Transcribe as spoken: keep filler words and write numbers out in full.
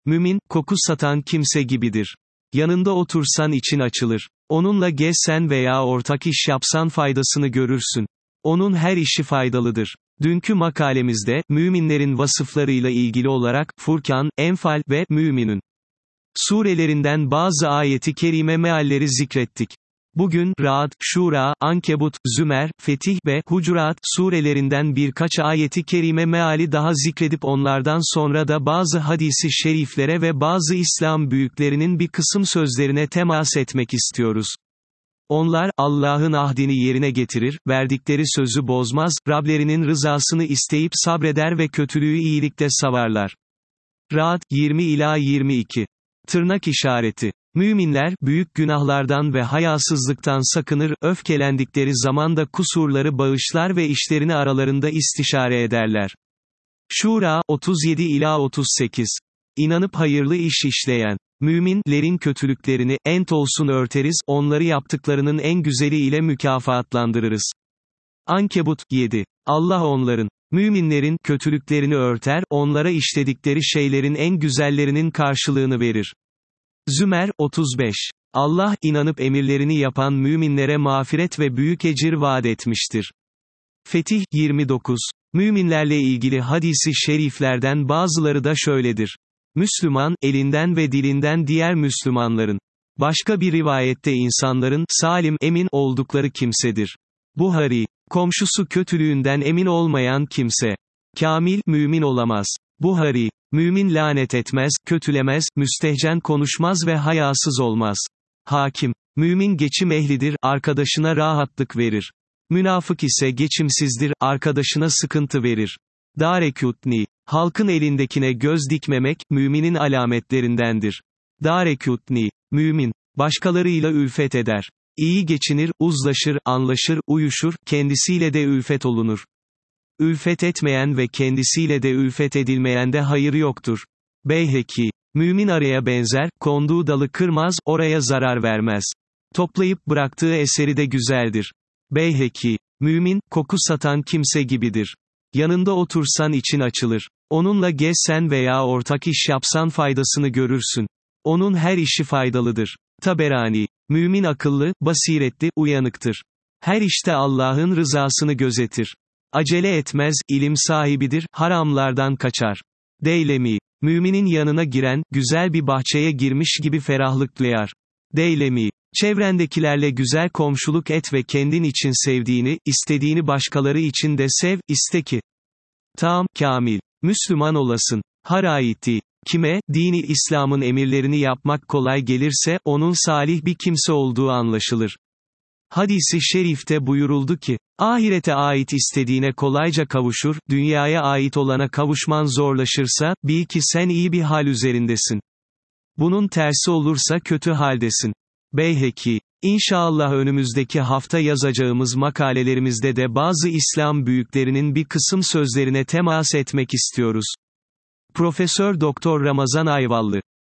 Mümin, koku satan kimse gibidir. Yanında otursan için açılır. Onunla gezsen veya ortak iş yapsan faydasını görürsün. Onun her işi faydalıdır. Dünkü makalemizde, müminlerin vasıflarıyla ilgili olarak, Furkan, Enfal ve Müminun surelerinden bazı ayeti kerime mealleri zikrettik. Bugün, Ra'd, Şura, Ankebut, Zümer, Fetih ve Hucurat surelerinden birkaç ayeti kerime meali daha zikredip onlardan sonra da bazı hadisi şeriflere ve bazı İslam büyüklerinin bir kısım sözlerine temas etmek istiyoruz. Onlar, Allah'ın ahdini yerine getirir, verdikleri sözü bozmaz, Rablerinin rızasını isteyip sabreder ve kötülüğü iyilikle savarlar. Ra'd, yirmi ila yirmi iki. Tırnak işareti. Müminler, büyük günahlardan ve hayasızlıktan sakınır, öfkelendikleri zaman da kusurları bağışlar ve işlerini aralarında istişare ederler. Şura, otuz yedi ila otuz sekiz. İnanıp hayırlı iş işleyen müminlerin kötülüklerini, ent olsun örteriz, onları yaptıklarının en güzeli ile mükafatlandırırız. Ankebut, yedi. Allah onların, müminlerin, kötülüklerini örter, onlara işledikleri şeylerin en güzellerinin karşılığını verir. Zümer, otuz beş. Allah, inanıp emirlerini yapan müminlere mağfiret ve büyük ecir vaat etmiştir. Fetih, yirmi dokuz. Müminlerle ilgili hadisi şeriflerden bazıları da şöyledir. Müslüman, elinden ve dilinden diğer Müslümanların. Başka bir rivayette insanların, salim, emin oldukları kimsedir. Buhari. Komşusu kötülüğünden emin olmayan kimse. Kamil, mümin olamaz. Buhari. Mümin lanet etmez, kötülemez, müstehcen konuşmaz ve hayasız olmaz. Hakim. Mümin geçim ehlidir, arkadaşına rahatlık verir. Münafık ise geçimsizdir, arkadaşına sıkıntı verir. Darekutni. Halkın elindekine göz dikmemek, müminin alametlerindendir. Darekutni. Mümin. Başkalarıyla ülfet eder. İyi geçinir, uzlaşır, anlaşır, uyuşur, kendisiyle de ülfet olunur. Ülfet etmeyen ve kendisiyle de ülfet edilmeyende hayır yoktur. Beyheki. Mümin araya benzer, konduğu dalı kırmaz, oraya zarar vermez. Toplayıp bıraktığı eseri de güzeldir. Beyheki. Mümin, koku satan kimse gibidir. Yanında otursan için açılır. Onunla gezsen veya ortak iş yapsan faydasını görürsün. Onun her işi faydalıdır. Taberani. Mümin akıllı, basiretli, uyanıktır. Her işte Allah'ın rızasını gözetir. Acele etmez, ilim sahibidir, haramlardan kaçar. Deylemi. Müminin yanına giren, güzel bir bahçeye girmiş gibi ferahlık duyar. Deylemi. Çevrendekilerle güzel komşuluk et ve kendin için sevdiğini, istediğini başkaları için de sev, iste ki. Tam, kamil. Müslüman olasın. Haraiti. Kime, dini İslam'ın emirlerini yapmak kolay gelirse, onun salih bir kimse olduğu anlaşılır. Hadisi şerifte buyuruldu ki, ahirete ait istediğine kolayca kavuşur, dünyaya ait olana kavuşman zorlaşırsa, bil ki sen iyi bir hal üzerindesin. Bunun tersi olursa kötü haldesin. Beyheki. İnşallah önümüzdeki hafta yazacağımız makalelerimizde de bazı İslam büyüklerinin bir kısım sözlerine temas etmek istiyoruz. Profesör Doktor Ramazan Ayvallı